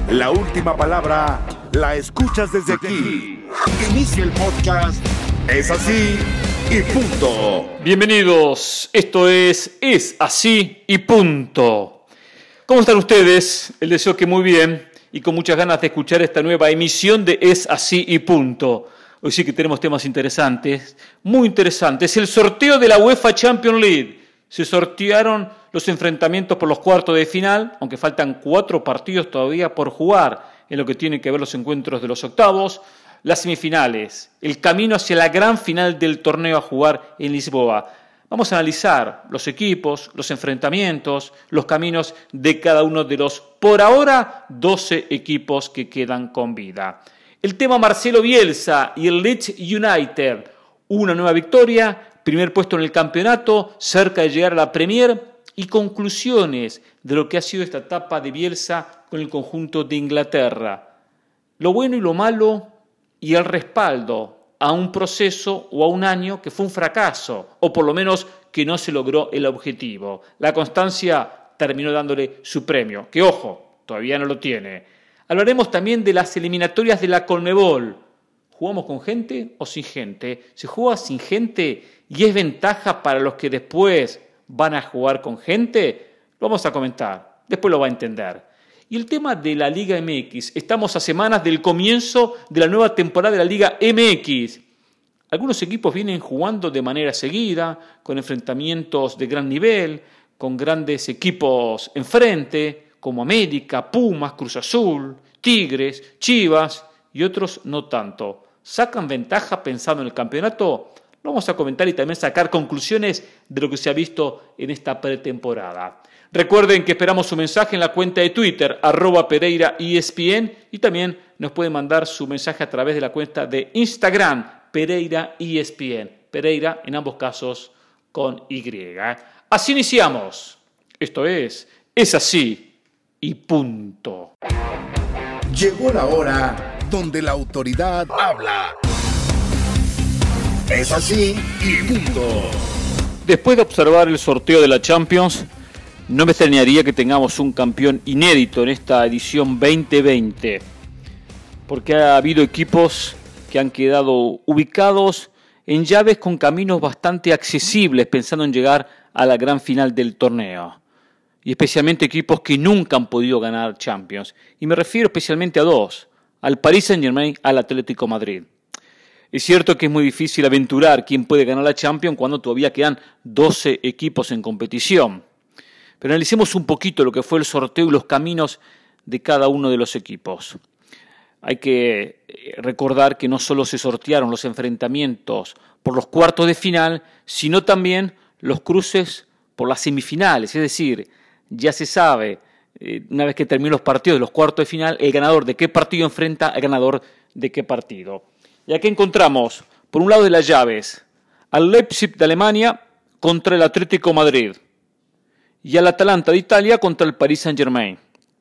La última palabra la escuchas desde aquí. Inicia el podcast. Es así y punto. Bienvenidos, esto es Así y Punto. ¿Cómo están ustedes? El deseo que muy bien y con muchas ganas de escuchar esta nueva emisión de Es Así y Punto. Hoy sí que tenemos temas interesantes, muy interesantes. El sorteo de la UEFA Champions League. Se sortearon los enfrentamientos por los cuartos de final, aunque faltan 4 partidos todavía por jugar en lo que tiene que ver los encuentros de los octavos, las semifinales, el camino hacia la gran final del torneo a jugar en Lisboa. Vamos a analizar los equipos, los enfrentamientos, los caminos de cada uno de los, por ahora, 12 equipos que quedan con vida. El tema Marcelo Bielsa y el Leeds United. Una nueva victoria, primer puesto en el campeonato, cerca de llegar a la Premier y conclusiones de lo que ha sido esta etapa de Bielsa con el conjunto de Inglaterra. Lo bueno y lo malo y el respaldo a un proceso o a un año que fue un fracaso, o por lo menos que no se logró el objetivo. La constancia terminó dándole su premio, que ojo, todavía no lo tiene. Hablaremos también de las eliminatorias de la Conmebol. ¿Jugamos con gente o sin gente? ¿Se juega sin gente y es ventaja para los que después van a jugar con gente? Lo vamos a comentar, después lo va a entender. Y el tema de la Liga MX. Estamos a semanas del comienzo de la nueva temporada de la Liga MX. Algunos equipos vienen jugando de manera seguida, con enfrentamientos de gran nivel, con grandes equipos enfrente, como América, Pumas, Cruz Azul, Tigres, Chivas y otros no tanto. ¿Sacan ventaja pensando en el campeonato? Lo vamos a comentar y también sacar conclusiones de lo que se ha visto en esta pretemporada. Recuerden que esperamos su mensaje en la cuenta de Twitter, @PereiraESPN, y también nos pueden mandar su mensaje a través de la cuenta de Instagram, PereiraESPN. Pereira, en ambos casos, con Y. Así iniciamos. Esto es Así y Punto. Llegó la hora donde la autoridad habla. Es así y punto. Después de observar el sorteo de la Champions, no me extrañaría que tengamos un campeón inédito en esta edición 2020, porque ha habido equipos que han quedado ubicados en llaves con caminos bastante accesibles pensando en llegar a la gran final del torneo, y especialmente equipos que nunca han podido ganar Champions, y me refiero especialmente a 2, al Paris Saint-Germain, al Atlético Madrid. Es cierto que es muy difícil aventurar quién puede ganar la Champions cuando todavía quedan 12 equipos en competición. Pero analicemos un poquito lo que fue el sorteo y los caminos de cada uno de los equipos. Hay que recordar que no solo se sortearon los enfrentamientos por los cuartos de final, sino también los cruces por las semifinales. Es decir, ya se sabe, una vez que terminan los partidos de los cuartos de final, el ganador de qué partido enfrenta al ganador de qué partido. Y aquí encontramos, por un lado de las llaves, al Leipzig de Alemania contra el Atlético Madrid y al Atalanta de Italia contra el Paris Saint-Germain.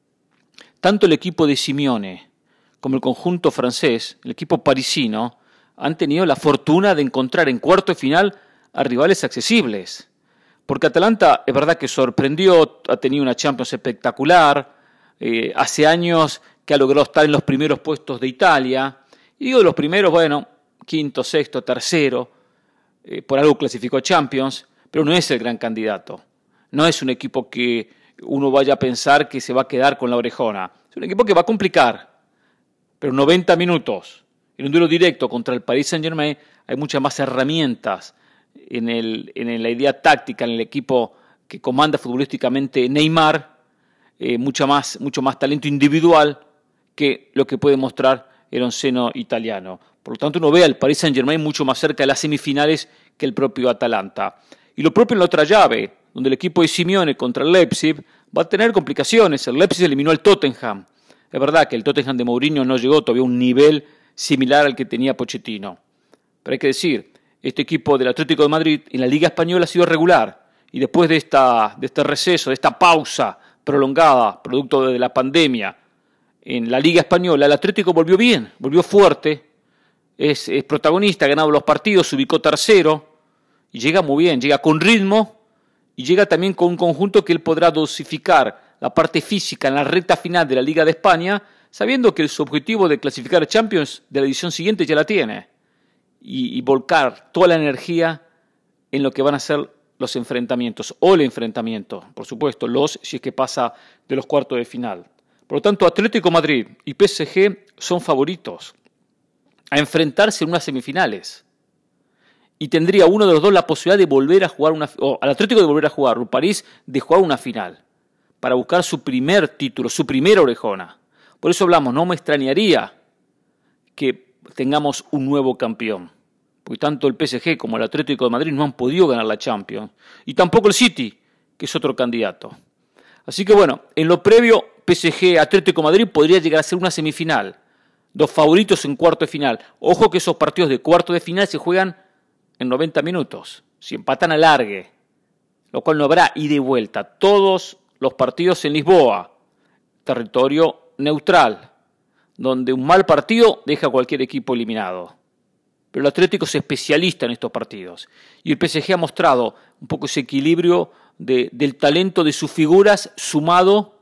Tanto el equipo de Simeone como el conjunto francés, el equipo parisino, han tenido la fortuna de encontrar en cuarto de final a rivales accesibles. Porque Atalanta es verdad que sorprendió, ha tenido una Champions espectacular, hace años que ha logrado estar en los primeros puestos de Italia. Y digo los primeros, bueno, quinto, sexto, tercero, por algo clasificó a Champions, pero no es el gran candidato. No es un equipo que uno vaya a pensar que se va a quedar con la orejona. Es un equipo que va a complicar, pero 90 minutos en un duelo directo contra el Paris Saint-Germain hay muchas más herramientas en la idea táctica, en el equipo que comanda futbolísticamente Neymar, mucho más talento individual que lo que puede mostrar el onceno italiano. Por lo tanto, uno ve al Paris Saint-Germain mucho más cerca de las semifinales que el propio Atalanta. Y lo propio en la otra llave, donde el equipo de Simeone contra el Leipzig va a tener complicaciones. El Leipzig eliminó al Tottenham. Es verdad que el Tottenham de Mourinho no llegó todavía a un nivel similar al que tenía Pochettino. Pero hay que decir, este equipo del Atlético de Madrid en la Liga Española ha sido regular. Y después de este receso, de esta pausa prolongada, producto de la pandemia, en la Liga Española, el Atlético volvió bien, volvió fuerte, es protagonista, ha ganado los partidos, se ubicó tercero, y llega muy bien, llega con ritmo, y llega también con un conjunto que él podrá dosificar la parte física en la recta final de la Liga de España, sabiendo que su objetivo de clasificar a Champions de la edición siguiente ya la tiene, y volcar toda la energía en lo que van a ser los enfrentamientos, o el enfrentamiento, por supuesto, si es que pasa de los cuartos de final. Por lo tanto, Atlético de Madrid y PSG son favoritos a enfrentarse en unas semifinales. Y tendría uno de los dos la posibilidad de volver a jugar al Atlético de volver a jugar, o París de jugar una final, para buscar su primer título, su primera orejona. Por eso hablamos, no me extrañaría que tengamos un nuevo campeón. Porque tanto el PSG como el Atlético de Madrid no han podido ganar la Champions. Y tampoco el City, que es otro candidato. Así que bueno, en lo previo, PSG, Atlético de Madrid podría llegar a ser una semifinal. Dos favoritos en cuarto de final. Ojo que esos partidos de cuarto de final se juegan en 90 minutos. Si empatan alargue, lo cual no habrá ida y vuelta. Todos los partidos en Lisboa, territorio neutral, donde un mal partido deja a cualquier equipo eliminado. Pero el Atlético es especialista en estos partidos. Y el PSG ha mostrado un poco ese equilibrio del talento de sus figuras sumado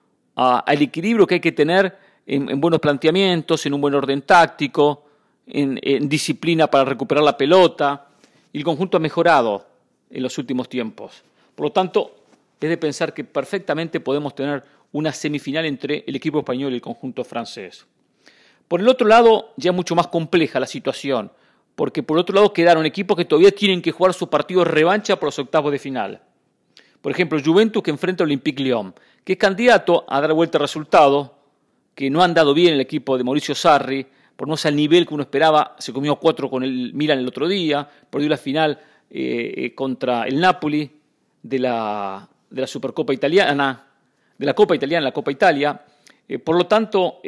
al equilibrio que hay que tener en buenos planteamientos, en un buen orden táctico, en disciplina para recuperar la pelota. Y el conjunto ha mejorado en los últimos tiempos. Por lo tanto, es de pensar que perfectamente podemos tener una semifinal entre el equipo español y el conjunto francés. Por el otro lado, ya es mucho más compleja la situación, porque por otro lado quedaron equipos que todavía tienen que jugar su partido de revancha por los octavos de final. Por ejemplo, Juventus que enfrenta al Olympique Lyon, que es candidato a dar vuelta al resultado, que no ha andado bien el equipo de Mauricio Sarri, por no ser al nivel que uno esperaba, se comió 4 con el Milan el otro día, perdió la final contra el Napoli de la Supercopa Italiana, de la Copa Italiana, la Copa Italia. Por lo tanto,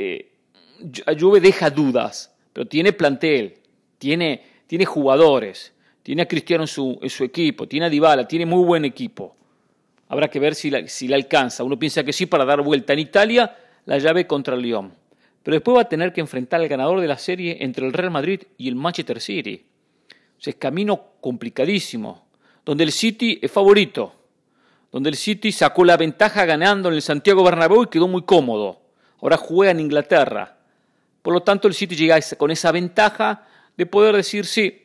a Juve deja dudas, pero tiene plantel, tiene jugadores, tiene a Cristiano en su equipo, tiene a Dybala, tiene muy buen equipo. Habrá que ver si la alcanza. Uno piensa que sí para dar vuelta en Italia la llave contra el Lyon. Pero después va a tener que enfrentar al ganador de la serie entre el Real Madrid y el Manchester City. O sea, es camino complicadísimo, donde el City es favorito, donde el City sacó la ventaja ganando en el Santiago Bernabéu y quedó muy cómodo. Ahora juega en Inglaterra. Por lo tanto, el City llega con esa ventaja de poder decir, sí,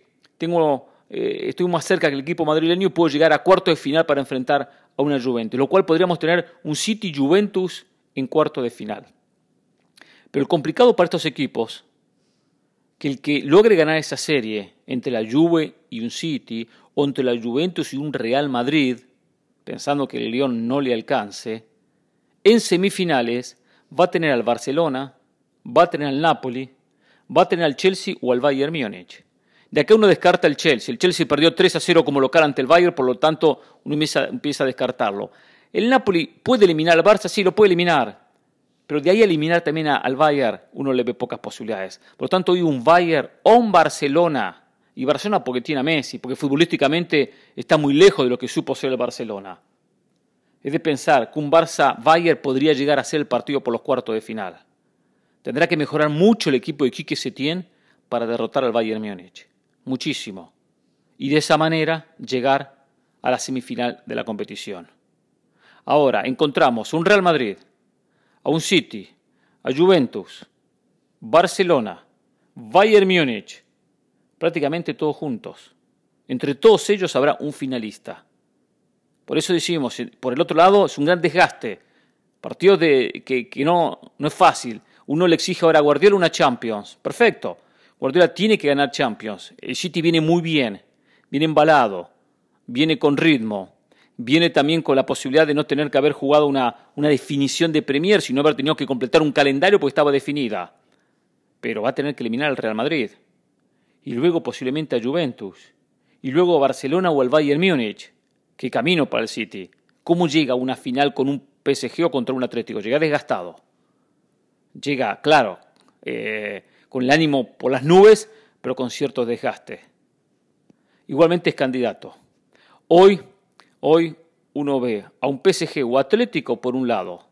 estoy más cerca que el equipo madrileño y puedo llegar a cuarto de final para enfrentar a una Juventus, lo cual podríamos tener un City-Juventus en cuarto de final. Pero el complicado para estos equipos, que el que logre ganar esa serie entre la Juve y un City, o entre la Juventus y un Real Madrid, pensando que el Lyon no le alcance, en semifinales va a tener al Barcelona, va a tener al Napoli, va a tener al Chelsea o al Bayern Múnich. De acá uno descarta el Chelsea. El Chelsea perdió 3-0 como local ante el Bayern, por lo tanto uno empieza a descartarlo. El Napoli puede eliminar al Barça, sí, lo puede eliminar. Pero de ahí a eliminar también al Bayern, uno le ve pocas posibilidades. Por lo tanto, hoy un Bayern o un Barcelona, y Barcelona porque tiene a Messi, porque futbolísticamente está muy lejos de lo que supo ser el Barcelona. Es de pensar que un Barça-Bayern podría llegar a ser el partido por los cuartos de final. Tendrá que mejorar mucho el equipo de Quique Setién para derrotar al Bayern Múnich. Muchísimo. Y de esa manera llegar a la semifinal de la competición. Ahora encontramos un Real Madrid, a un City, a Juventus, Barcelona, Bayern Múnich, prácticamente todos juntos. Entre todos ellos habrá un finalista. Por eso decimos, por el otro lado es un gran desgaste. Partidos que no es fácil. Uno le exige ahora a Guardiola una Champions. Perfecto. Guardiola tiene que ganar Champions. El City viene muy bien, viene embalado, viene con ritmo, viene también con la posibilidad de no tener que haber jugado una definición de Premier, sino haber tenido que completar un calendario porque estaba definida. Pero va a tener que eliminar al Real Madrid. Y luego posiblemente a Juventus. Y luego a Barcelona o al Bayern Múnich. ¿Qué camino para el City? ¿Cómo llega a una final con un PSG o contra un Atlético? Llega desgastado. Llega, claro, con el ánimo por las nubes, pero con cierto desgaste. Igualmente es candidato. Hoy uno ve a un PSG o Atlético por un lado,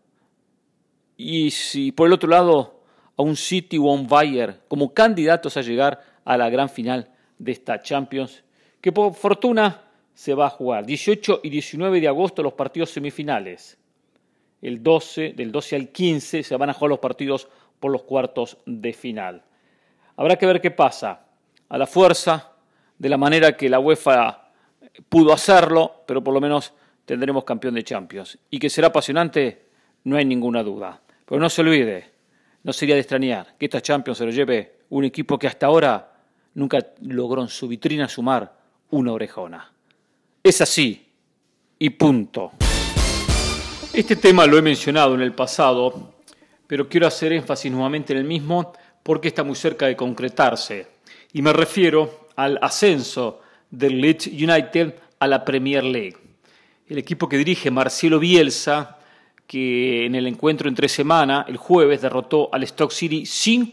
y si por el otro lado a un City o a un Bayern como candidatos a llegar a la gran final de esta Champions, que por fortuna se va a jugar 18 y 19 de agosto los partidos semifinales. Del 12 al 15 se van a jugar los partidos por los cuartos de final. Habrá que ver qué pasa. A la fuerza, de la manera que la UEFA pudo hacerlo, pero por lo menos tendremos campeón de Champions. Y que será apasionante, no hay ninguna duda. Pero no se olvide, no sería de extrañar que esta Champions se lo lleve un equipo que hasta ahora nunca logró en su vitrina sumar una orejona. Es así, y punto. Este tema lo he mencionado en el pasado, pero quiero hacer énfasis nuevamente en el mismo porque está muy cerca de concretarse. Y me refiero al ascenso del Leeds United a la Premier League. El equipo que dirige Marcelo Bielsa, que en el encuentro entre semana, el jueves, derrotó al Stoke City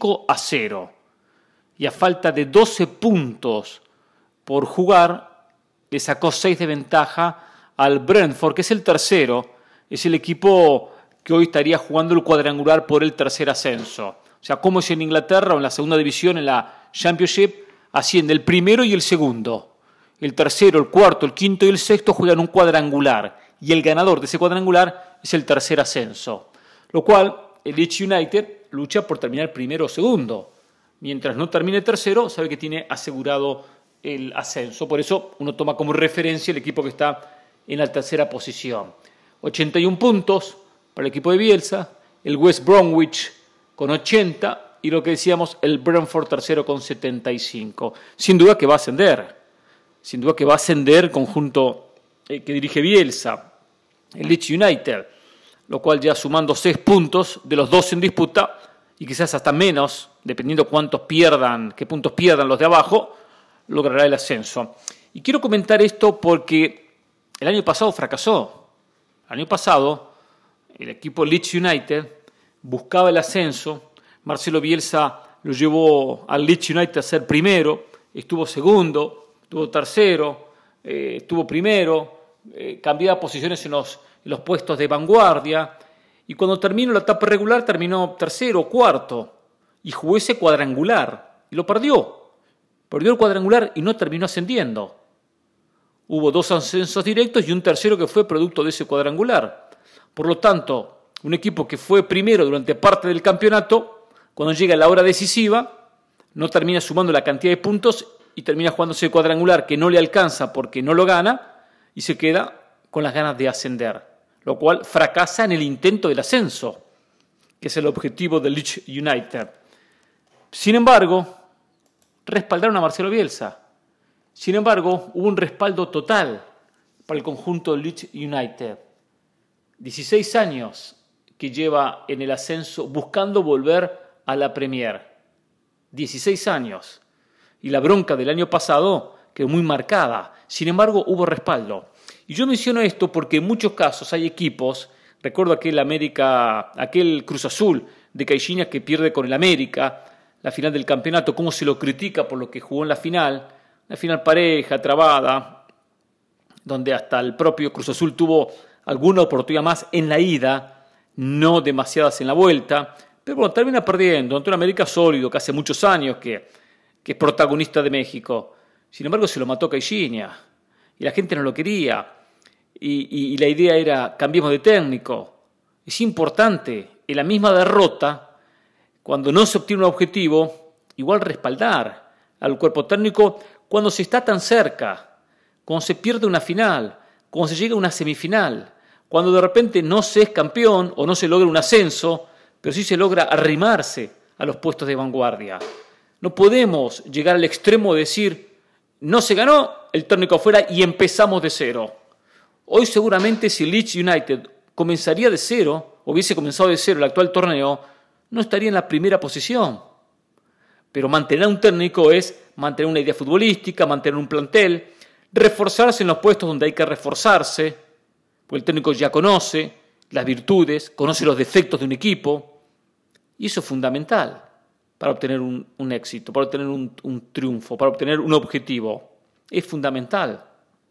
5-0. Y a falta de 12 puntos por jugar, le sacó 6 de ventaja al Brentford, que es el tercero. Es el equipo que hoy estaría jugando el cuadrangular por el tercer ascenso. O sea, como es en Inglaterra o en la segunda división, en la Championship, asciende el primero y el segundo. El tercero, el cuarto, el quinto y el sexto juegan un cuadrangular. Y el ganador de ese cuadrangular es el tercer ascenso. Lo cual, el Leeds United lucha por terminar primero o segundo. Mientras no termine tercero, sabe que tiene asegurado el ascenso. Por eso uno toma como referencia el equipo que está en la tercera posición. 81 puntos para el equipo de Bielsa, el West Bromwich con 80 y lo que decíamos, el Brentford tercero con 75. Sin duda que va a ascender. Sin duda que va a ascender el conjunto que dirige Bielsa, el Leeds United, lo cual ya sumando 6 puntos de los 2 en disputa y quizás hasta menos, dependiendo qué puntos pierdan los de abajo, logrará el ascenso. Y quiero comentar esto porque el año pasado fracasó. El año pasado el equipo Leeds United buscaba el ascenso. Marcelo Bielsa lo llevó al Leeds United a ser primero, estuvo segundo, estuvo tercero, estuvo primero, cambiaba posiciones en los puestos de vanguardia y cuando terminó la etapa regular terminó tercero o cuarto y jugó ese cuadrangular y lo perdió. Perdió el cuadrangular y no terminó ascendiendo. Hubo 2 ascensos directos y un tercero que fue producto de ese cuadrangular. Por lo tanto, un equipo que fue primero durante parte del campeonato, cuando llega la hora decisiva, no termina sumando la cantidad de puntos y termina jugándose el cuadrangular que no le alcanza porque no lo gana y se queda con las ganas de ascender, lo cual fracasa en el intento del ascenso, que es el objetivo del Leeds United. Sin embargo, respaldaron a Marcelo Bielsa. Sin embargo, hubo un respaldo total para el conjunto del Leeds United. 16 años que lleva en el ascenso buscando volver a la Premier. 16 años. Y la bronca del año pasado quedó muy marcada. Sin embargo, hubo respaldo. Y yo menciono esto porque en muchos casos hay equipos, recuerdo aquel Cruz Azul de Caixinha que pierde con el América, la final del campeonato, cómo se lo critica por lo que jugó en la final pareja, trabada, donde hasta el propio Cruz Azul tuvo alguna oportunidad más en la ida, no demasiadas en la vuelta, pero bueno, termina perdiendo ante un América sólido que hace muchos años que es protagonista de México. Sin embargo, se lo mató Caixinha y la gente no lo quería y la idea era cambiemos de técnico. Es importante en la misma derrota, cuando no se obtiene un objetivo, igual respaldar al cuerpo técnico cuando se está tan cerca, cuando se pierde una final, cuando se llega a una semifinal, cuando de repente no se es campeón o no se logra un ascenso, pero sí se logra arrimarse a los puestos de vanguardia. No podemos llegar al extremo de decir, no se ganó, el técnico afuera y empezamos de cero. Hoy seguramente si Leeds United comenzaría de cero, hubiese comenzado de cero el actual torneo, no estaría en la primera posición. Pero mantener un técnico es mantener una idea futbolística, mantener un plantel, reforzarse en los puestos donde hay que reforzarse, porque el técnico ya conoce las virtudes, conoce los defectos de un equipo, y eso es fundamental para obtener un éxito, para obtener un triunfo, para obtener un objetivo. Es fundamental.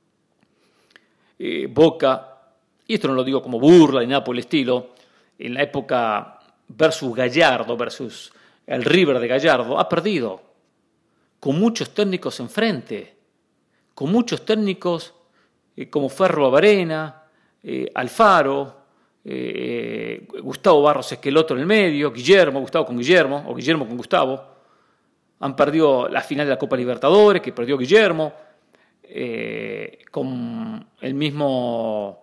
Boca, y esto no lo digo como burla ni nada por el estilo, en la época versus Gallardo, versus el River de Gallardo, ha perdido, con muchos técnicos enfrente, con muchos técnicos como Ferro Varena, Alfaro, Gustavo Barros Esqueloto en el medio, Gustavo con Guillermo, o Guillermo con Gustavo. Han perdido la final de la Copa Libertadores, que perdió Guillermo, con el mismo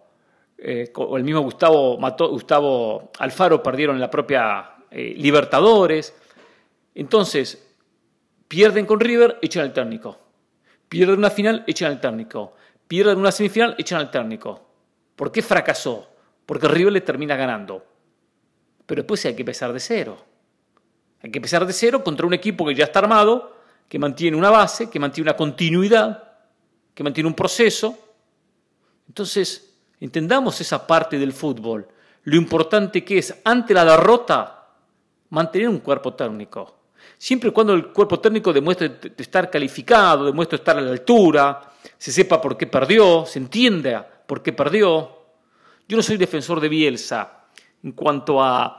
Gustavo Alfaro perdieron en la propia Libertadores. Entonces, pierden con River, echan al técnico. Pierden una final, echan al técnico. Pierden una semifinal, echan al técnico. ¿Por qué fracasó? Porque River le termina ganando. Pero después hay que empezar de cero. Hay que empezar de cero contra un equipo que ya está armado, que mantiene una base, que mantiene una continuidad, que mantiene un proceso. Entonces, entendamos esa parte del fútbol. Lo importante que es, ante la derrota, mantener un cuerpo técnico. Siempre y cuando el cuerpo técnico demuestre estar calificado, demuestre estar a la altura, se sepa por qué perdió, se entienda por qué perdió. Yo no soy defensor de Bielsa en cuanto a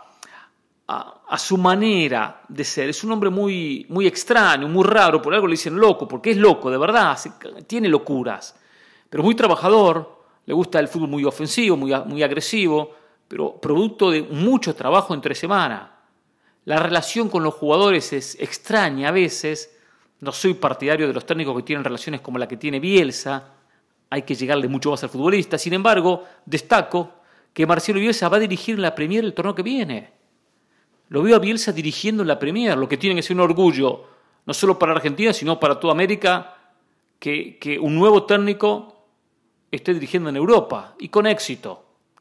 su manera de ser. Es un hombre muy, muy extraño, muy raro. Por algo le dicen loco, porque es loco, de verdad, tiene locuras. Pero muy trabajador, le gusta el fútbol muy ofensivo, muy agresivo, pero producto de mucho trabajo entre semana. La relación con los jugadores es extraña a veces. No soy partidario de los técnicos que tienen relaciones como la que tiene Bielsa. Hay que llegarle mucho más al futbolista. Sin embargo, destaco que Marcelo Bielsa va a dirigir en la Premier el torneo que viene. Lo veo a Bielsa dirigiendo en la Premier, lo que tiene que ser un orgullo, no solo para Argentina, sino para toda América, que un nuevo técnico esté dirigiendo en Europa, y con éxito.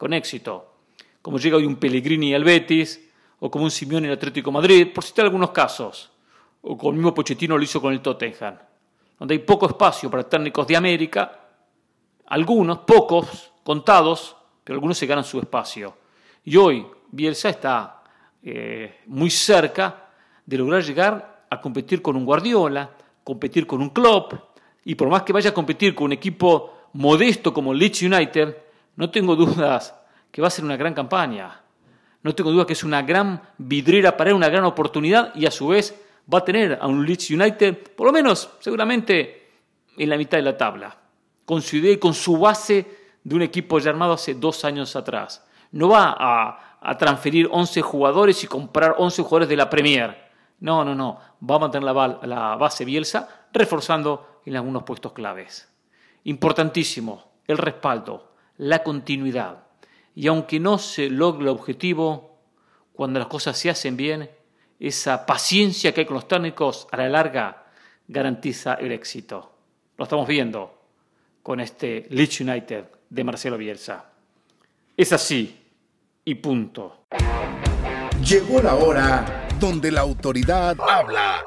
Como llega hoy un Pellegrini al Betis, o como un Simeone en el Atlético de Madrid, por citar algunos casos, o como el mismo Pochettino lo hizo con el Tottenham, donde hay poco espacio para técnicos de América. Algunos, pocos, contados, pero algunos se ganan su espacio. Y hoy Bielsa está muy cerca de lograr llegar a competir con un Guardiola, competir con un Klopp, y por más que vaya a competir con un equipo modesto como el Leeds United, no tengo dudas que va a ser una gran campaña. No tengo dudas que es una gran vidriera para él, una gran oportunidad, y a su vez va a tener a un Leeds United, por lo menos, seguramente, en la mitad de la tabla, con su idea y con su base de un equipo ya armado hace 2 años atrás. No va a transferir 11 jugadores y comprar 11 jugadores de la Premier. No. Va a mantener la base Bielsa, reforzando en algunos puestos claves. Importantísimo, el respaldo, la continuidad. Y aunque no se logre el objetivo, cuando las cosas se hacen bien, esa paciencia que hay con los técnicos a la larga garantiza el éxito. Lo estamos viendo con este Leeds United de Marcelo Bielsa. Es así y punto. Llegó la hora donde la autoridad habla.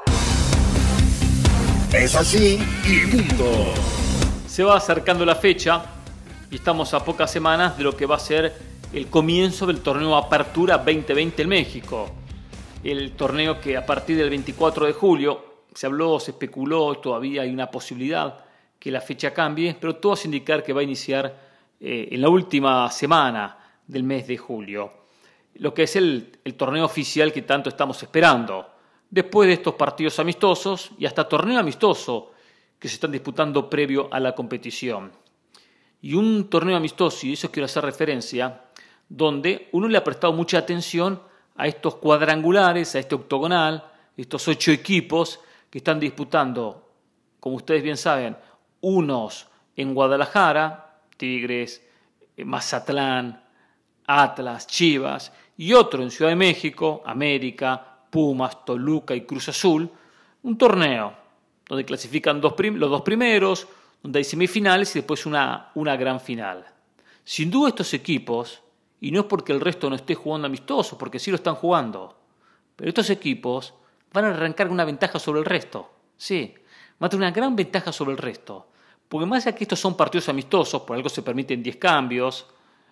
Es así y punto. Se va acercando la fecha y estamos a pocas semanas de lo que va a ser el comienzo del torneo Apertura 2020 en México. El torneo que a partir del 24 de julio se habló, se especuló, todavía hay una posibilidad que la fecha cambie, pero todo hace indicar que va a iniciar en la última semana del mes de julio. Lo que es el torneo oficial que tanto estamos esperando. Después de estos partidos amistosos y hasta torneo amistoso que se están disputando previo a la competición. Y un torneo amistoso, y eso quiero hacer referencia, donde uno le ha prestado mucha atención a estos cuadrangulares, a este octogonal, estos 8 equipos que están disputando, como ustedes bien saben, unos en Guadalajara, Tigres, Mazatlán, Atlas, Chivas, y otro en Ciudad de México, América, Pumas, Toluca y Cruz Azul, un torneo donde clasifican los 2 primeros, donde hay semifinales y después una gran final. Sin duda estos equipos, y no es porque el resto no esté jugando amistoso, porque sí lo están jugando, pero estos equipos van a arrancar con una ventaja sobre el resto. Sí, van a tener una gran ventaja sobre el resto. Porque más allá que estos son partidos amistosos, por algo se permiten 10 cambios,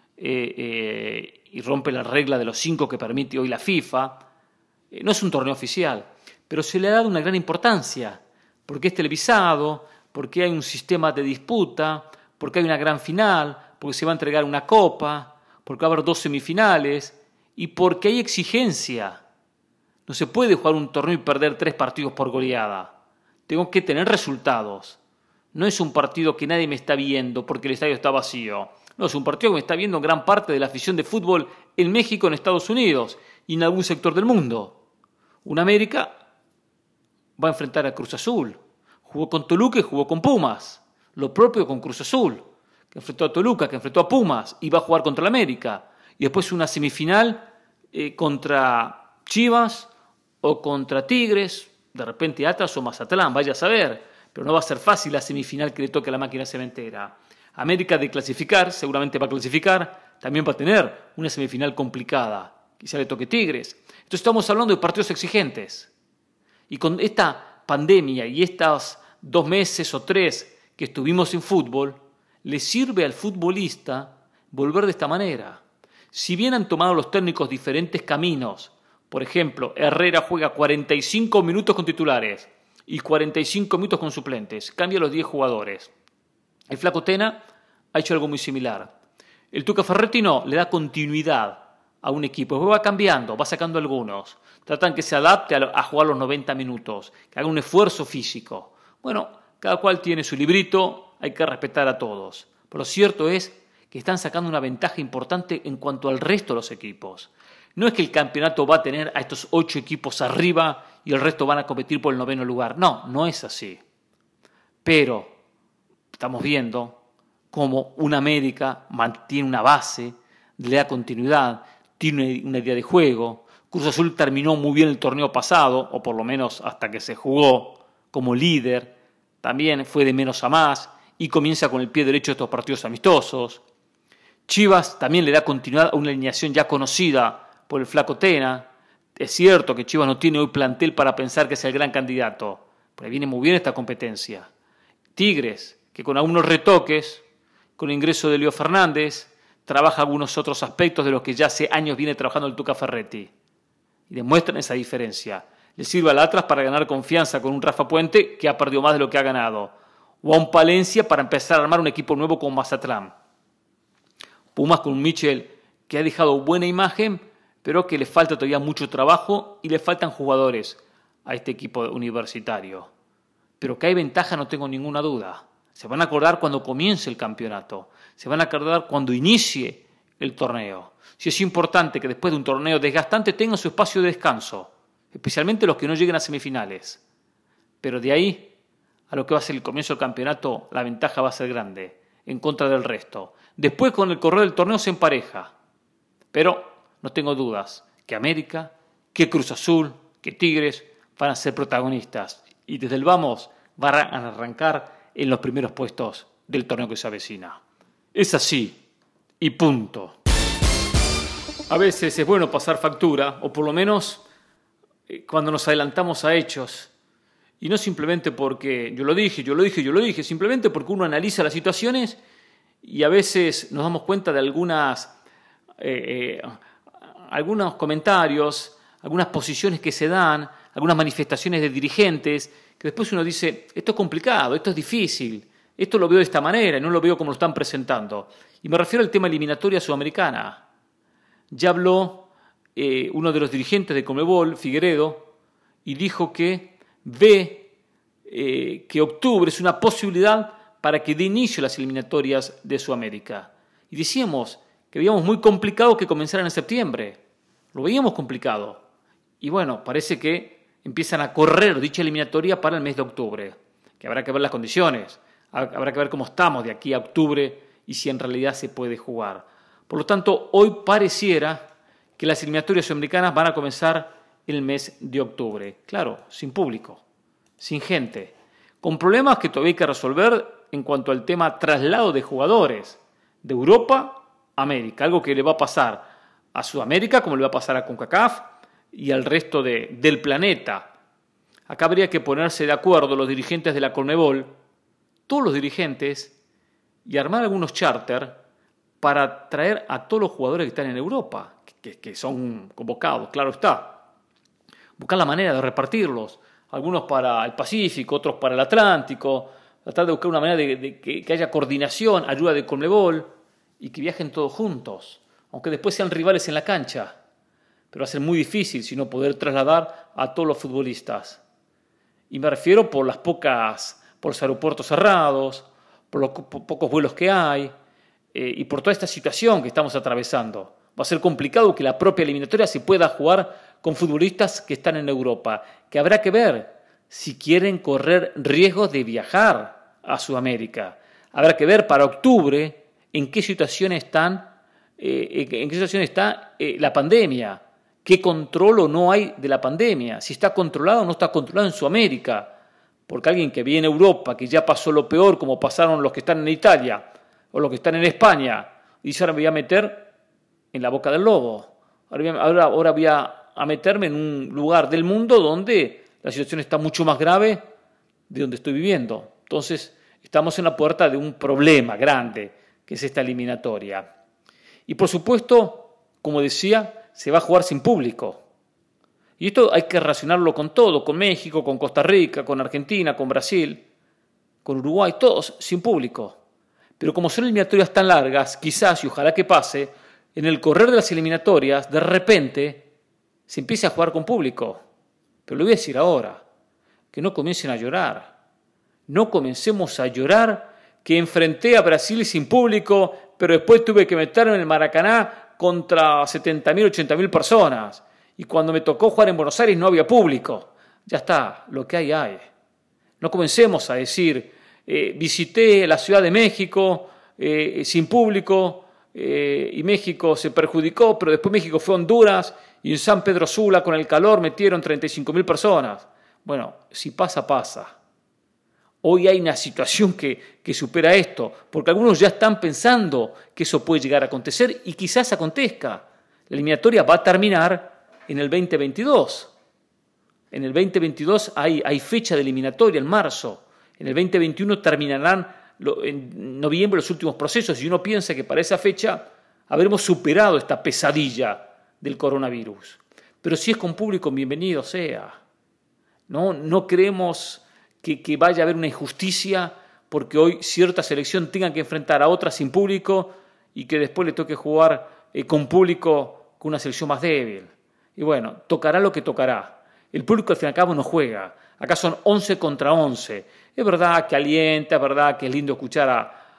y rompe la regla de los 5 que permite hoy la FIFA, no es un torneo oficial, pero se le ha dado una gran importancia, porque es televisado, porque hay un sistema de disputa, porque hay una gran final, porque se va a entregar una copa, porque va a haber 2 semifinales, y porque hay exigencia. No se puede jugar un torneo y perder 3 partidos por goleada. Tengo que tener resultados. No es un partido que nadie me está viendo porque el estadio está vacío. No, es un partido que me está viendo gran parte de la afición de fútbol en México, en Estados Unidos y en algún sector del mundo. Un América va a enfrentar a Cruz Azul. Jugó con Toluca y jugó con Pumas. Lo propio con Cruz Azul, que enfrentó a Toluca, que enfrentó a Pumas y va a jugar contra el América. Y después una semifinal contra Chivas o contra Tigres, de repente Atlas o Mazatlán, vaya a saber. Pero no va a ser fácil la semifinal que le toque a la máquina cementera. América de clasificar, seguramente va a clasificar, también va a tener una semifinal complicada. Quizá le toque Tigres. Entonces estamos hablando de partidos exigentes. Y con esta pandemia y estos 2 meses o 3 que estuvimos sin fútbol, le sirve al futbolista volver de esta manera. Si bien han tomado los técnicos diferentes caminos, por ejemplo, Herrera juega 45 minutos con titulares y 45 minutos con suplentes, cambia los 10 jugadores. El Flaco Tena ha hecho algo muy similar. El Tuca Ferretti no, le da continuidad a un equipo, va cambiando, va sacando algunos, tratan que se adapte a jugar los 90 minutos, que haga un esfuerzo físico. Bueno, cada cual tiene su librito, hay que respetar a todos. Pero lo cierto es que están sacando una ventaja importante en cuanto al resto de los equipos. No es que el campeonato va a tener a estos 8 equipos arriba y el resto van a competir por el 9º lugar. No, no es así. Pero estamos viendo cómo una América mantiene una base, le da continuidad, tiene una idea de juego. Cruz Azul terminó muy bien el torneo pasado, o por lo menos hasta que se jugó como líder. También fue de menos a más y comienza con el pie derecho estos partidos amistosos. Chivas también le da continuidad a una alineación ya conocida por el Flaco Tena. Es cierto que Chivas no tiene hoy plantel para pensar que es el gran candidato, pero viene muy bien esta competencia. Tigres, que con algunos retoques, con el ingreso de Leo Fernández, trabaja algunos otros aspectos de los que ya hace años viene trabajando el Tuca Ferretti. Y demuestran esa diferencia. Le sirve al Atlas para ganar confianza con un Rafa Puente que ha perdido más de lo que ha ganado. O a un Palencia para empezar a armar un equipo nuevo con Mazatlán. Pumas con un Michel que ha dejado buena imagen, pero que le falta todavía mucho trabajo y le faltan jugadores a este equipo universitario. Pero que hay ventaja no tengo ninguna duda. Se van a acordar cuando comience el campeonato. Se van a acordar cuando inicie el torneo. Si es importante que después de un torneo desgastante tengan su espacio de descanso, especialmente los que no lleguen a semifinales. Pero de ahí a lo que va a ser el comienzo del campeonato, la ventaja va a ser grande, en contra del resto. Después con el correr del torneo se empareja. Pero no tengo dudas que América, que Cruz Azul, que Tigres van a ser protagonistas. Y desde el vamos van a arrancar en los primeros puestos del torneo que se avecina. Es así, y punto. A veces es bueno pasar factura, o por lo menos cuando nos adelantamos a hechos, y no simplemente porque yo lo dije, simplemente porque uno analiza las situaciones y a veces nos damos cuenta de algunos comentarios, algunas posiciones que se dan, algunas manifestaciones de dirigentes, que después uno dice, esto es complicado, esto es difícil, esto lo veo de esta manera y no lo veo como lo están presentando. Y me refiero al tema eliminatoria sudamericana. Ya habló uno de los dirigentes de Conmebol, Figueredo, y dijo que ve que octubre es una posibilidad para que dé inicio a las eliminatorias de Sudamérica. Y decíamos que veíamos muy complicado que comenzaran en septiembre. Lo veíamos complicado. Y bueno, parece que empiezan a correr dicha eliminatoria para el mes de octubre, que habrá que ver las condiciones, habrá que ver cómo estamos de aquí a octubre y si en realidad se puede jugar. Por lo tanto, hoy pareciera que las eliminatorias sudamericanas van a comenzar en el mes de octubre. Claro, sin público, sin gente, con problemas que todavía hay que resolver en cuanto al tema traslado de jugadores de Europa a América, algo que le va a pasar a Sudamérica como le va a pasar a CONCACAF y al resto del planeta. Acá habría que ponerse de acuerdo los dirigentes de la Conmebol, todos los dirigentes, y armar algunos charter para traer a todos los jugadores que están en Europa, que son convocados, claro está. Buscar la manera de repartirlos, algunos para el Pacífico, otros para el Atlántico, tratar de buscar una manera de que haya coordinación, ayuda de Conmebol y que viajen todos juntos, aunque después sean rivales en la cancha. Pero va a ser muy difícil si no poder trasladar a todos los futbolistas. Y me refiero por los aeropuertos cerrados, por los pocos vuelos que hay, y por toda esta situación que estamos atravesando. Va a ser complicado que la propia eliminatoria se pueda jugar con futbolistas que están en Europa, que habrá que ver si quieren correr riesgos de viajar a Sudamérica. Habrá que ver para octubre en qué situación está la pandemia, qué control o no hay de la pandemia, si está controlado o no está controlado en Sudamérica. Porque alguien que viene a Europa, que ya pasó lo peor, como pasaron los que están en Italia o los que están en España, dice: ahora me voy a meter en la boca del lobo. Ahora voy a meterme en un lugar del mundo donde la situación está mucho más grave de donde estoy viviendo. Entonces, estamos en la puerta de un problema grande, que es esta eliminatoria. Y por supuesto, como decía, se va a jugar sin público. Y esto hay que relacionarlo con todo, con México, con Costa Rica, con Argentina, con Brasil, con Uruguay, todos sin público. Pero como son eliminatorias tan largas, quizás, y ojalá que pase, en el correr de las eliminatorias, de repente, se empiece a jugar con público. Pero le voy a decir ahora, que no comiencen a llorar. No comencemos a llorar que enfrenté a Brasil sin público, pero después tuve que meterme en el Maracaná contra 70.000, 80.000 personas. Y cuando me tocó jugar en Buenos Aires no había público. Ya está, lo que hay. No comencemos a decir, visité la Ciudad de México sin público y México se perjudicó, pero después México fue a Honduras y en San Pedro Sula con el calor metieron 35.000 personas. Bueno, si pasa, pasa. Hoy hay una situación que supera esto, porque algunos ya están pensando que eso puede llegar a acontecer y quizás acontezca. La eliminatoria va a terminar en el 2022. En el 2022 hay fecha de eliminatoria, en marzo. En el 2021 terminarán en noviembre los últimos procesos y uno piensa que para esa fecha habremos superado esta pesadilla del coronavirus. Pero si es con público, bienvenido sea. No creemos que vaya a haber una injusticia porque hoy cierta selección tenga que enfrentar a otra sin público y que después le toque jugar con público con una selección más débil. Y bueno, tocará lo que tocará. El público al fin y al cabo no juega. Acá son 11 contra 11. Es verdad que alienta, es verdad que es lindo escuchar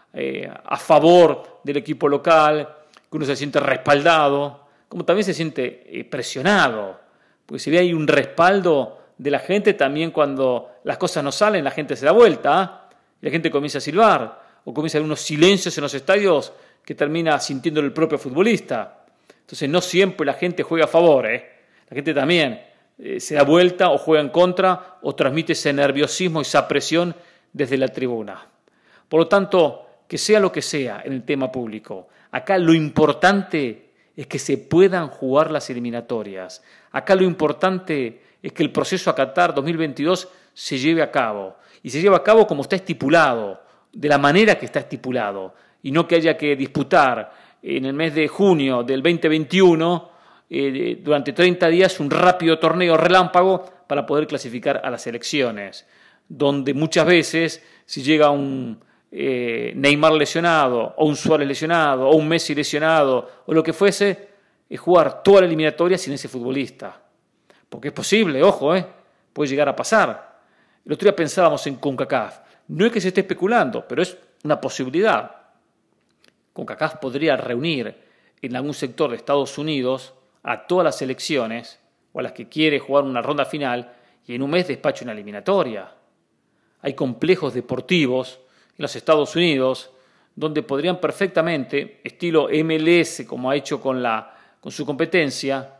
a favor del equipo local, que uno se siente respaldado, como también se siente presionado. Porque si ve ahí un respaldo de la gente, también cuando las cosas no salen, la gente se da vuelta, y la gente comienza a silbar, o comienza a haber unos silencios en los estadios que termina sintiendo el propio futbolista. Entonces no siempre la gente juega a favor, La gente también se da vuelta o juega en contra o transmite ese nerviosismo, esa presión desde la tribuna. Por lo tanto, que sea lo que sea en el tema público, acá lo importante es que se puedan jugar las eliminatorias. Acá lo importante es que el proceso a Qatar 2022 se lleve a cabo. Y se lleve a cabo como está estipulado, de la manera que está estipulado. Y no que haya que disputar en el mes de junio del 2021, durante 30 días, un rápido torneo relámpago para poder clasificar a las elecciones. Donde muchas veces, si llega un Neymar lesionado, o un Suárez lesionado, o un Messi lesionado, o lo que fuese, es jugar toda la eliminatoria sin ese futbolista. Porque es posible, ojo, puede llegar a pasar. El otro día pensábamos en CONCACAF. No es que se esté especulando, pero es una posibilidad. CONCACAF podría reunir en algún sector de Estados Unidos a todas las selecciones, o a las que quiere jugar una ronda final, y en un mes despacha una eliminatoria. Hay complejos deportivos en los Estados Unidos donde podrían perfectamente, estilo MLS, como ha hecho con su competencia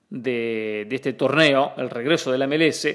de este torneo, el regreso de la MLS,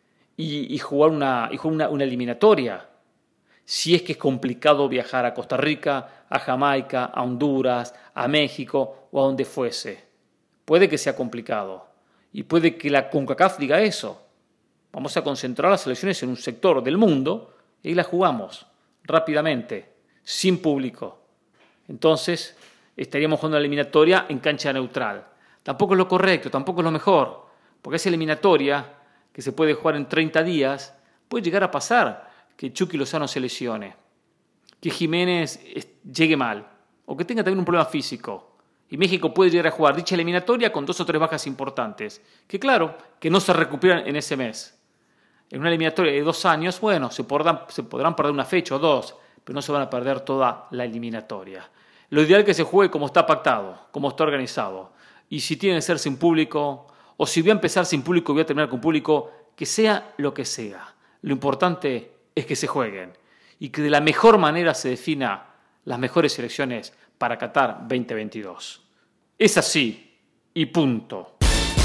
y jugar una eliminatoria. Si es que es complicado viajar a Costa Rica, a Jamaica, a Honduras, a México o a donde fuese. Puede que sea complicado y puede que la CONCACAF diga eso. Vamos a concentrar las selecciones en un sector del mundo y ahí las jugamos rápidamente, sin público. Entonces estaríamos jugando la eliminatoria en cancha neutral. Tampoco es lo correcto, tampoco es lo mejor, porque esa eliminatoria que se puede jugar en 30 días, puede llegar a pasar que Chucky Lozano se lesione, que Jiménez llegue mal, o que tenga también un problema físico. Y México puede llegar a jugar dicha eliminatoria con 2 o 3 bajas importantes, que claro, que no se recuperan en ese mes. En una eliminatoria de 2 años, bueno, se podrán perder una fecha o 2, pero no se van a perder toda la eliminatoria. Lo ideal es que se juegue como está pactado, como está organizado. Y si tiene que ser sin público, o si voy a empezar sin público y voy a terminar con público, que sea lo que sea. Lo importante es que se jueguen y que de la mejor manera se defina las mejores selecciones para Qatar 2022. Es así y punto.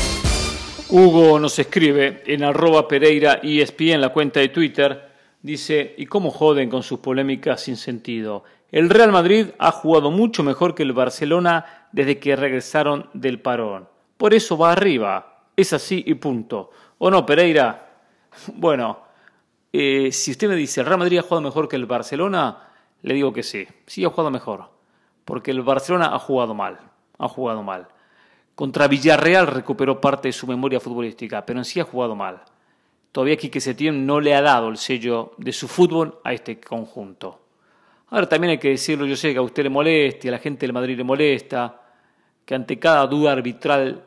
Hugo nos escribe en @PereiraESPN en la cuenta de Twitter. Dice, ¿y cómo joden con sus polémicas sin sentido? El Real Madrid ha jugado mucho mejor que el Barcelona desde que regresaron del parón. Por eso va arriba. Es así y punto. ¿O no, Pereira? Bueno, si usted me dice, ¿el Real Madrid ha jugado mejor que el Barcelona? Le digo que sí. Sí ha jugado mejor. Porque el Barcelona ha jugado mal. Ha jugado mal. Contra Villarreal recuperó parte de su memoria futbolística, pero en sí ha jugado mal. Todavía Quique Setién no le ha dado el sello de su fútbol a este conjunto. Ahora también hay que decirlo, yo sé que a usted le molesta y a la gente del Madrid le molesta, que ante cada duda arbitral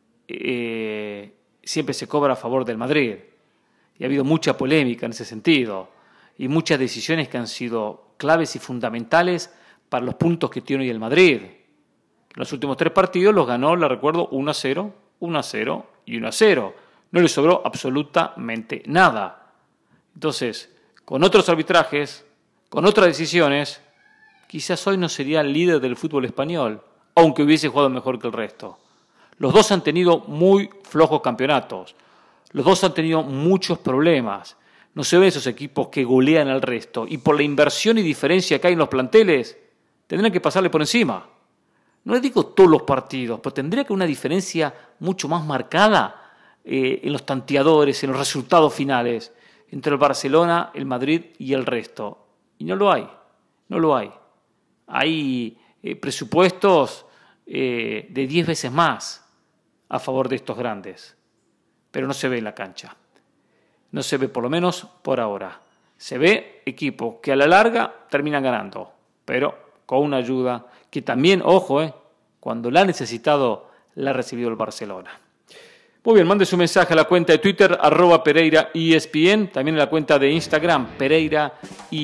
siempre se cobra a favor del Madrid. Y ha habido mucha polémica en ese sentido y muchas decisiones que han sido claves y fundamentales para los puntos que tiene hoy el Madrid. Los últimos 3 partidos los ganó, le recuerdo, 1-0, 1-0 y 1-0. No le sobró absolutamente nada. Entonces, con otros arbitrajes, con otras decisiones, quizás hoy no sería el líder del fútbol español, aunque hubiese jugado mejor que el resto. Los dos han tenido muy flojos campeonatos. Los dos han tenido muchos problemas. No se ven esos equipos que golean al resto. Y por la inversión y diferencia que hay en los planteles, tendrán que pasarle por encima. No les digo todos los partidos, pero tendría que haber una diferencia mucho más marcada en los tanteadores, en los resultados finales, entre el Barcelona, el Madrid y el resto. Y no lo hay, no lo hay. Hay presupuestos de 10 veces más a favor de estos grandes, pero no se ve en la cancha. No se ve, por lo menos por ahora. Se ve equipos que a la larga terminan ganando, pero con una ayuda que también, ojo, cuando la ha necesitado, la ha recibido el Barcelona. Muy bien, mande su mensaje a la cuenta de Twitter, @PereiraESPN, también en la cuenta de Instagram,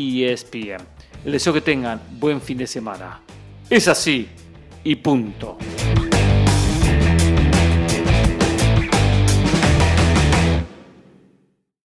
PereiraESPN. Les deseo que tengan buen fin de semana. Es así y punto.